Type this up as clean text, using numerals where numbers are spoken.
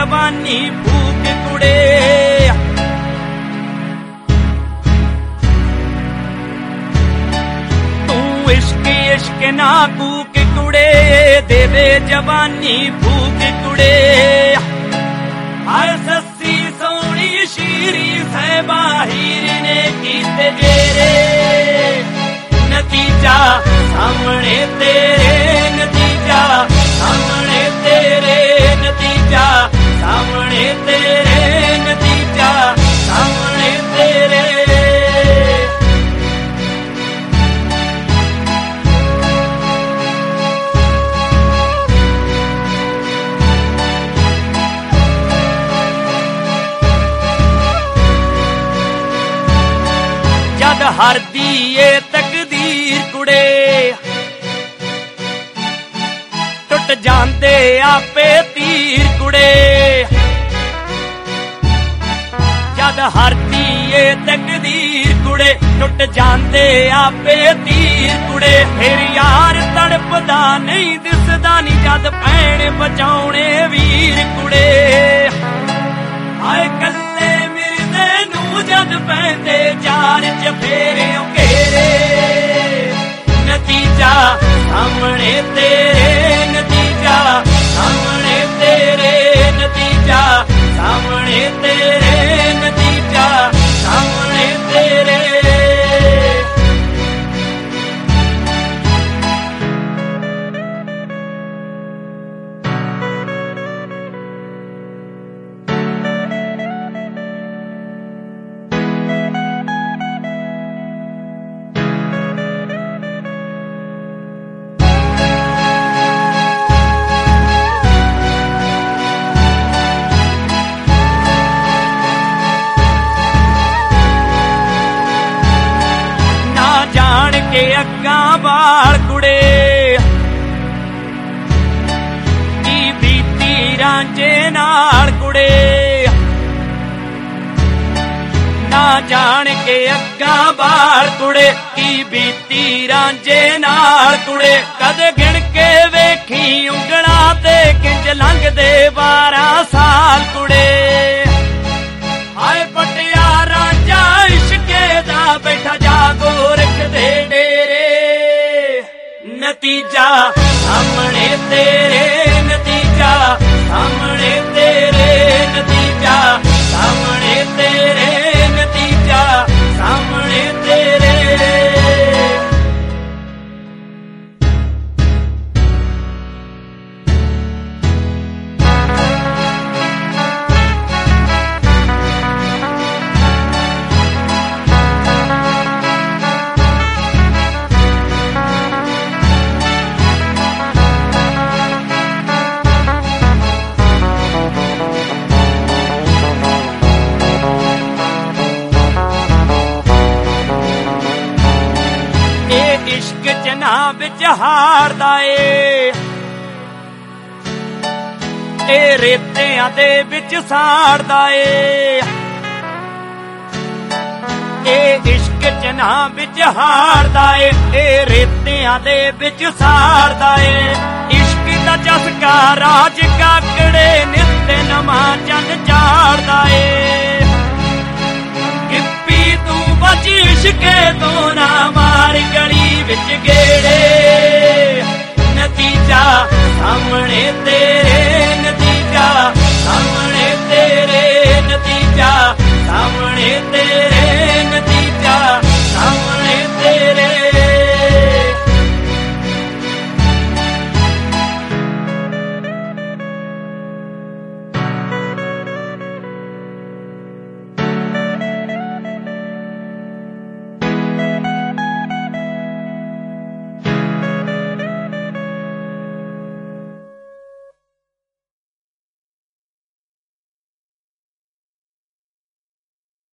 जवानी फूक कुड़े तू इश्क इश्क ना कूक कुड़े देवे जवानी फूक कुड़े हर सस्सी सोनी शीरी सहबा हीर ने कीते जेरे नतीजा सामने तेरे नतीजा सामने तेरे नतीजा सामने तेरे नतीजा सामने तेरे जद हर दिए तकदीर कुड़े टुट जांदे आपे तीर कुड़े जद हर दिए तकदीर कुड़े टुट जांदे आपे तीर कुड़े फिर यार तड़पदा नहीं दिसदा नहीं जद भैण बचाउणे वीर कुड़े आए कल्ले मिलदे नूं जद पैंदे चार चफेरे घेरे नतीजा सामने तेरे नतीजा सामने तेरे नतीजा सामने तेरे नतीजा सामने तेरे के अग्गा बाल कुड़े की बीती रांझे नाल कुड़े ना जान के अग्गा बाल कुड़े की बीती रांझे नाल कुड़े कद गिण के वेखी उंगला ते किंज लंघदे 12 साल कुड़े आए पटिया रांझा इश्के दा बैठा जागो रखदे नतीजा सामने तेरे नतीजा सामने तेरे नतीजा सामने तेरे नतीजा सामने तेरे इश्क जना विच हारदा ए रेतियां दे विच साड़दा ए इश्क जना विच हारदा ए रेतियां दे विच साड़दा इश्क दा चस्का राज काकड़े नित नवां चंद चाड़दा गिप्पी तू बच इश्के तो ना मार गली विच गेड़े नतीजा सामने तेरे